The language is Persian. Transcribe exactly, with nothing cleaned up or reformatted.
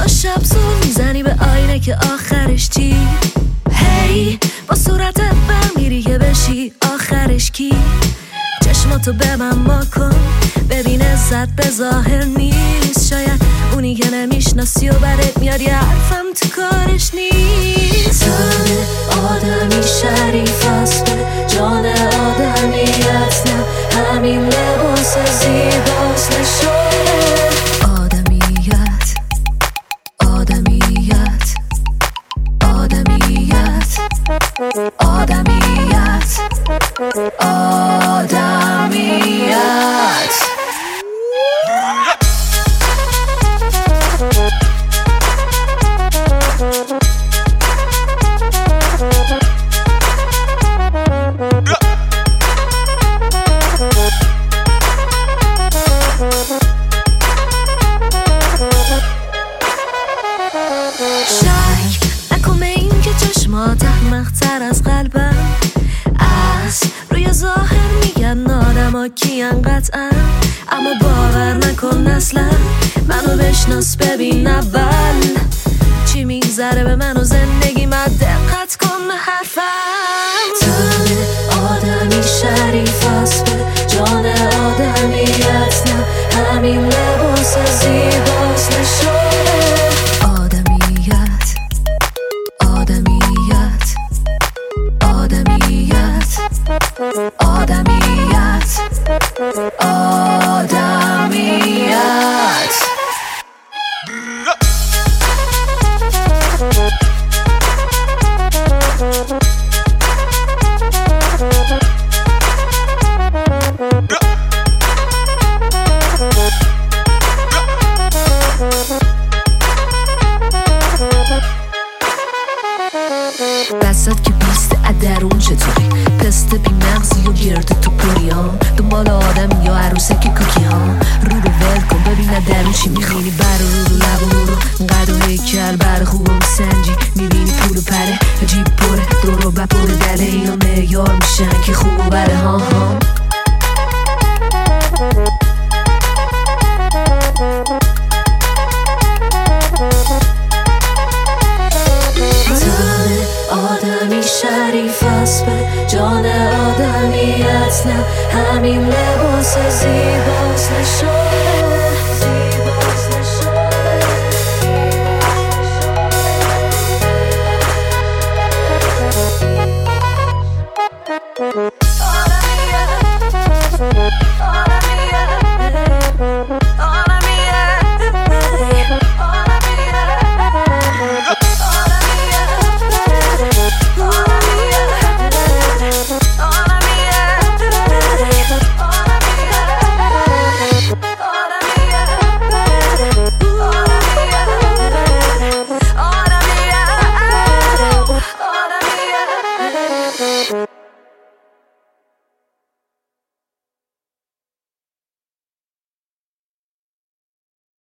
شب زور میزنی به آینه که آخرش چی؟ هی با صورتت برمیری که بشی آخرش کی؟ چشماتو به من ما کن ببین عزت به ظاهر نیست، شاید اونی که نمیشناسی و بدت میاد یه حرفم تو کارش نیست. تن آدمی شریف است به جان آدمیت، نه همین لباس زیباست نشونه آدمیت. آدمیت آدمیت آدمیت آدمیت. شک نکن به این که چشمات احمق‌تر از قلبم از روی ظاهر میگن آدما کین قطعا، اما باور نکن اصلا منو بشناس ببین اول چی میگذره به من و زندگی من، دقت کن به حرفم. تن آدمی شریف است به جان آدمیت، نه همین لباس زیباست نشونه آدمیت. آدمیت آدمیت آدمیت آدمیت. بسات که بیست درون چطوری پست بی مغزی و گرده تو پریام، دنبال آدم یا عروسه که کوکی ها رو رو ول کن ببین درون چی میخوانی. بر رو رو لب و رو قد و هیکل بر خوب و سنجی میبینی پول و پره جیب پره دور و بپره دله اینا معیار میشن که خوب و بره ها ها. آدمی شریف است به جان آدمیت، نه همین لباس زیباست نشون